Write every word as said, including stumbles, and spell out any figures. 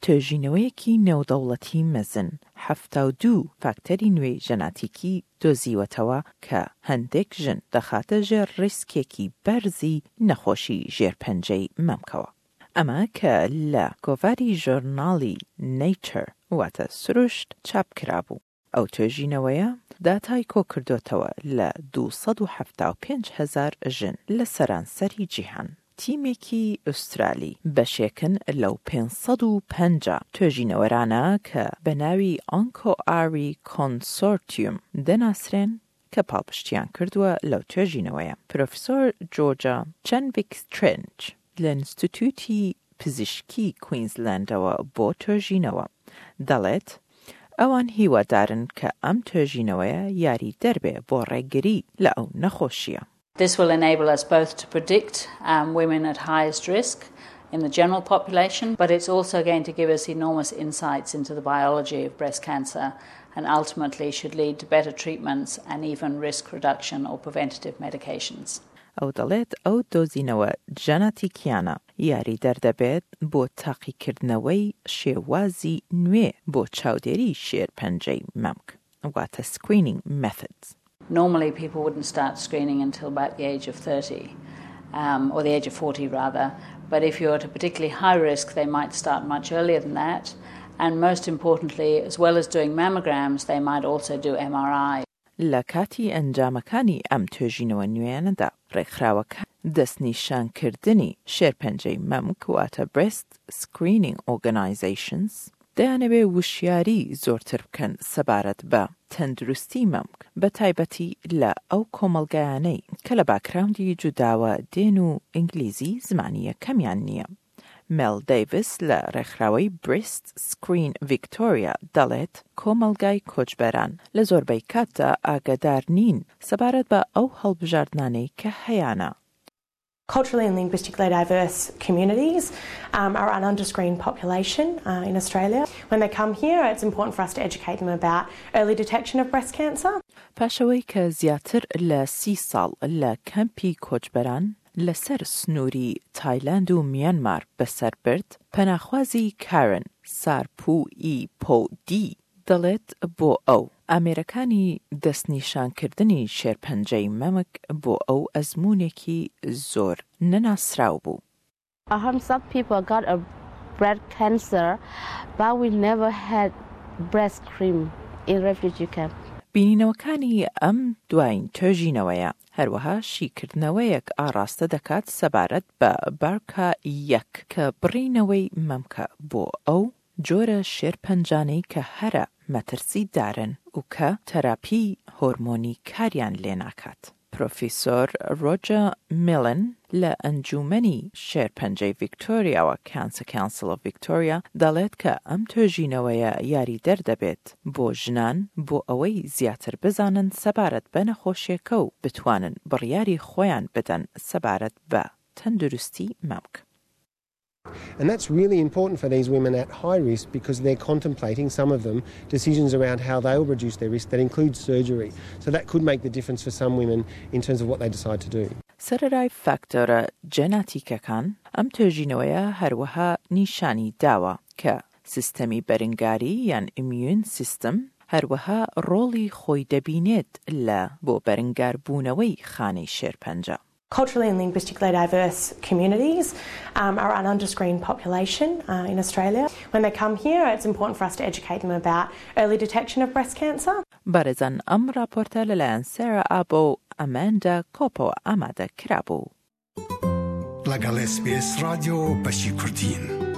توێژینەوەیەکی نێودەوڵەتی مەزن هەفتە و دوو فاکتەری نوێی ژەناتیکی دۆزیوەتەوە کە هەندێک ژن دەخاتە ژێر ڕیسکێکی بەرزی نەخۆشی ژێرپەنجەی مەمکەوە. ئەمە کە لە کۆڤاری ژۆرناڵی نیچر واتە سروشت چاپ کرابوو. ئەو توێژینەوەیە داتای کۆکردوتەوە لە دووسەد و هەفتە و پێنج هەزار ژن لە سەرانسەری جیهان. تیمێکی ئوسترالی بەشێکن لەو پێنجسەد و پەنجا توێژینەوەرانە کە بە ناوی ئۆنکۆ ئاری کۆنسۆرتیوم دەناسرێن کە پاڵپشتیان کردووە لەو توێژینەوەیە. پرۆفیسۆر جۆرجا چەنڤیک-سترێنج لە ئینستیتوتی پزیشکی کوینزلەندەوە بۆ توێژینەوە دەڵێت ئەوان هیوادارن کە ئەم توێژینەوەیە یاری دەربێ بۆ ڕێگری لە ئەو نەخۆشیە. This will enable us both to predict um, women at highest risk in the general population, but it's also going to give us enormous insights into the biology of breast cancer and ultimately should lead to better treatments and even risk reduction or preventative medications. ئەو دەڵێت ئەو دۆزینەوە ژەناتیکیانە یاری دەردەبێت بۆ تاقیکردنەوەی شێوازی نوێ بۆ چاودێری شێرپەنجەی مەمک واتە screening methods. Normally people wouldn't start screening until about the age of thirty, um, or the age of forty rather, but if you're at a particularly high risk they might start much earlier than that, and most importantly, as well as doing mammograms, they might also do M R I. لە کاتی ئەنجامەکانی ئەم توێژینەوە نوێیانەدا ڕێکخراوەکە دەستنیشانکردنی شێرپەنجەی مەمک واتە Breast Screening Organizations دەیانەوێ وشیاری زۆرتر بکەن سەبارەت بە تەندروستی مەمک بە تایبەتی لە ئەو کۆمەڵگایانەی کە لە باکراوندی جوداوە دێن و ئینگلیزی زمانی یەکەمیان نییە. مێل دەیڤس لە ڕێکخراوەی Breast Screen Victoria دەڵێت کۆمەڵگای کۆچبەران لە زۆربەی کاتدا ئاگادار نین سەبارەت بە ئەو هەڵبژاردنانەی کە هەیانە. Culturally and linguistically diverse communities um, are an underscreened population uh, in Australia. When they come here, it's important for us to educate them about early detection of breast cancer. پاشەوەی کە زیاتر لە سی ساڵ لە کەمپی کۆچبەران لەسەر سنووری تایلاند و میانمار بەسەر برد، پەناخوازی کارن سارپوئی پۆدی دەڵێت بۆ ئەو ئامێرەکانی دەستنیشانکردنی شێرپەنجەی مەمک بۆ ئەو ئەزموونێکی زۆر نەناسراو بوو. Some people got a breast cancer, but we never had breast cream in refugee camp. بینینەوەکانی ئەم دوایین توێژینەوەیە هەروەها شیکردنەوەیەک ئاڕاستە دەکات سەبارەت بە بارکە یەک کە بڕینەوەی مەمکە بۆ ئەو جۆرە شێرپەنجانەی کە هەرە مەترسی دارن و کە تەراپی هۆرمۆنی کاریان لێ ناکات. پرۆفیسۆر ڕۆجە میلن لە ئەنجومەنی شێرپەنجەی ڤیکتۆریاوە Cancer Council of Victoria دەڵێت کە ئەم توێژینەوەیە یاری دەردەبێت بۆ ژنان بۆ ئەوەی زیاتر بزانن سەبارەت بە نەخۆشیەکە و بتوانن بڕیاری خۆیان بدەن سەبارەت بە تەندروستی مەمک. And that's really important for these women at high risk because they're contemplating, some of them, decisions around how they will reduce their risk that includes surgery. So that could make the difference for some women in terms of what they decide to do. سەرەرای فاکتۆرە جێناتیکەکان ئەم توێژینەوەیە هەروەها نیشانی داوە کە سیستەمی بەرنگاری یان ئیمیون سیستم هەروەها ڕۆڵی خۆی دەبینێت لە بۆ بەرنگاربوونەوەی خانەی شێرپەنجە. Culturally and linguistically diverse communities um, are an underscreened population uh, in Australia. When they come here, it's important for us to educate them about early detection of breast cancer. بەرزەن ئەم راپۆرتە لەلایەن سێرا ئابۆ ئەماندا کۆپەوە ئامادە کرابوو. لەگەڵ S B S رادیۆ بەشی کوردین.